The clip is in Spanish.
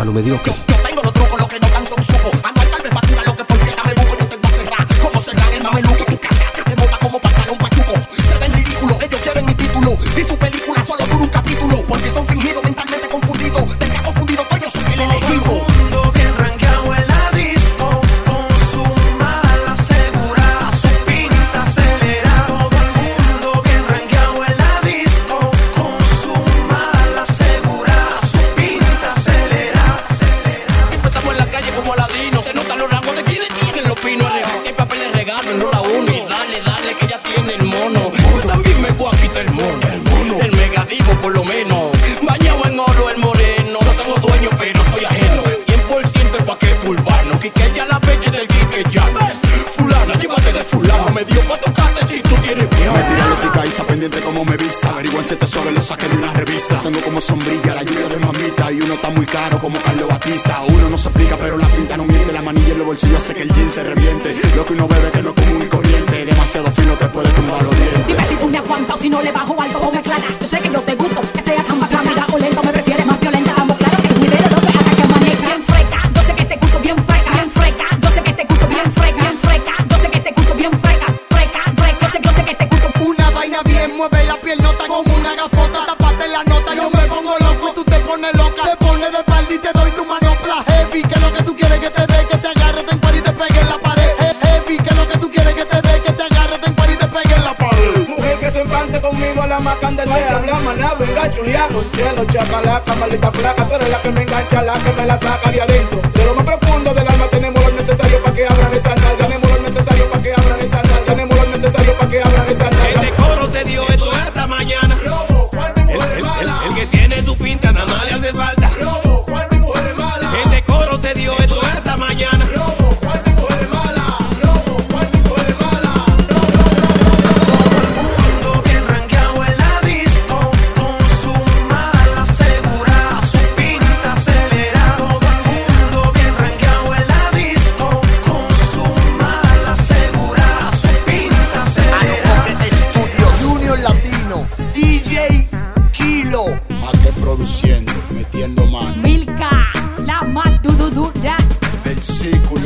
lo mediocre. Yo tengo los trucos, lo que no dan son sucos. Anual tal vez factura lo que por fiesta me busco. Yo tengo a cerrar, como cerrar el mameluco. Tu casa que te bota como pantalón pachuco. Se ven ridículos, ellos quieren mi título. Y su película solo dura un capítulo. Porque son fingidos, mentalmente confundidos. Del que ha confundido todo, yo soy el elegido. Por lo menos, bañado en oro el moreno. No tengo dueño pero soy ajeno. 100% el paquete urbano. Quique ya la peche del Quique ya. Fulana, llévate de fulano. Me dio pa' tocarte si tú tienes miedo. Me tira la tica pendiente como me vista. Averiguan si tesoro lo saqué de una revista. Tengo como sombrilla la lluvia de mamita. Y uno está muy caro como Carlos Batista. Uno no se explica pero la pinta no miente. La manilla en los bolsillos hace que el jean se reviente. Lo que uno bebe que no es común y corriente. Demasiado fino te puede tumbar los dientes. Dime si tú me aguantas o si no le bajo algo con clara. Yo sé que yo te gusto, que sea tan bacana o lento. Me prefieres más violenta, ambos claro que tu nivel de lo que haga que maneja. Bien freca, yo sé que te gusto bien freca. Bien freca, yo sé que te gusto bien freca. Bien freca, yo sé que te gusto bien freca. Freca, freca, yo sé que te gusto. Una vaina bien, mueve la piernota como una gafota. Tapate la nota, yo me pongo loco y tú te pones loca. Te pones de espalda y te doy tu manopla heavy. Que lo que tú quieres que te dé, que te agarre, te empare y te pegue en la pared. Heavy, que lo que tú quieres que te dé, que te agarre, te empare y te pegue en la pared. Mujer que se empante conmigo, la más candesea. Habla maná, venga chulia con cielo, chacalaca, maldita flaca. Tú eres la que me engancha, la que me la saca de adentro. De lo más profundo del alma tenemos lo necesario para que abran esa nalga. Tenemos lo necesario para que abran esa nalga. Tenemos lo necesario para que abran esa nalga. Este coro se dio esto esta mañana. Robo, ¿cuántas mujeres malas? El que tiene su pinta nada más le hace falta. Robo, ¿cuántas mujeres malas? Este coro se dio esto esta mañana. Robo, ¿cuántas mujeres malas? Robo, ¿cuántas mujeres malas? Produciendo, metiendo mano. Milka, la más dududura. El círculo.